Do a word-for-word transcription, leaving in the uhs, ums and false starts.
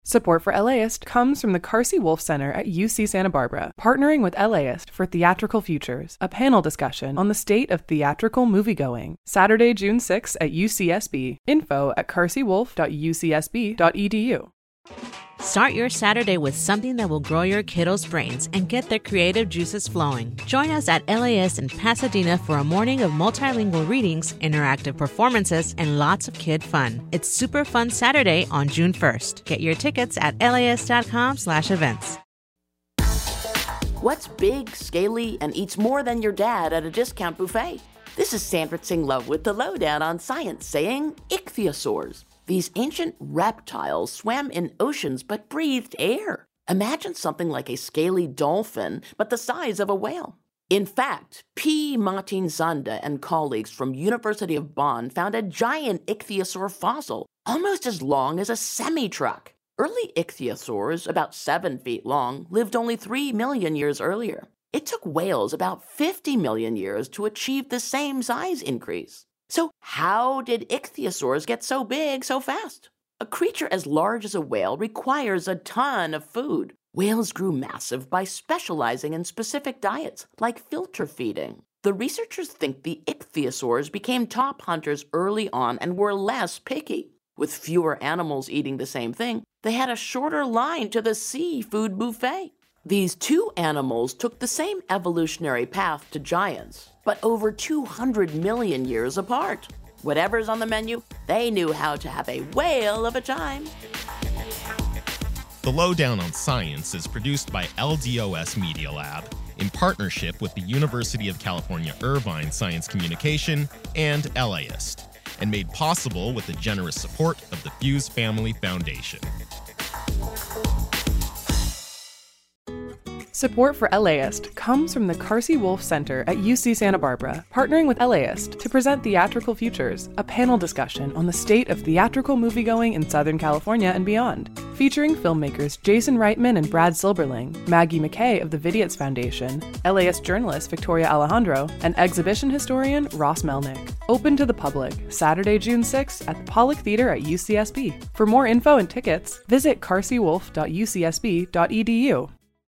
Support for LAist comes from the Carsey Wolf Center at U C Santa Barbara, partnering with LAist for Theatrical Futures, a panel discussion on the state of theatrical moviegoing. Saturday, June sixth at U C S B. Info at carsey wolf dot u c s b dot e d u. Start your Saturday with something that will grow your kiddos' brains and get their creative juices flowing. Join us at LAist in Pasadena for a morning of multilingual readings, interactive performances, and lots of kid fun. It's Super Fun Saturday on June first. Get your tickets at laist dot com slash events. What's big, scaly, and eats more than your dad at a discount buffet? This is Sandra Tsing Love with the lowdown on science saying ichthyosaurs. These ancient reptiles swam in oceans but breathed air. Imagine something like a scaly dolphin, but the size of a whale. In fact, P. Martin Zanda and colleagues from University of Bonn found a giant ichthyosaur fossil, almost as long as a semi-truck. Early ichthyosaurs, about seven feet long, lived only three million years earlier. It took whales about fifty million years to achieve the same size increase. So how did ichthyosaurs get so big so fast? A creature as large as a whale requires a ton of food. Whales grew massive by specializing in specific diets, like filter feeding. The researchers think the ichthyosaurs became top hunters early on and were less picky. With fewer animals eating the same thing, they had a shorter line to the seafood buffet. These two animals took the same evolutionary path to giants, but over two hundred million years apart. Whatever's on the menu, they knew how to have a whale of a time. The Lowdown on Science is produced by L D O S Media Lab in partnership with the University of California Irvine Science Communication and LAist, and made possible with the generous support of the Fuse Family Foundation. Support for LAist comes from the Carsey Wolf Center at U C Santa Barbara, partnering with LAist to present Theatrical Futures, a panel discussion on the state of theatrical moviegoing in Southern California and beyond, featuring filmmakers Jason Reitman and Brad Silberling, Maggie McKay of the Vidiotz Foundation, LAist journalist Victoria Alejandro, and exhibition historian Ross Melnick. Open to the public, Saturday, June sixth at the Pollock Theater at U C S B. For more info and tickets, visit carsey wolf dot u c s b dot e d u.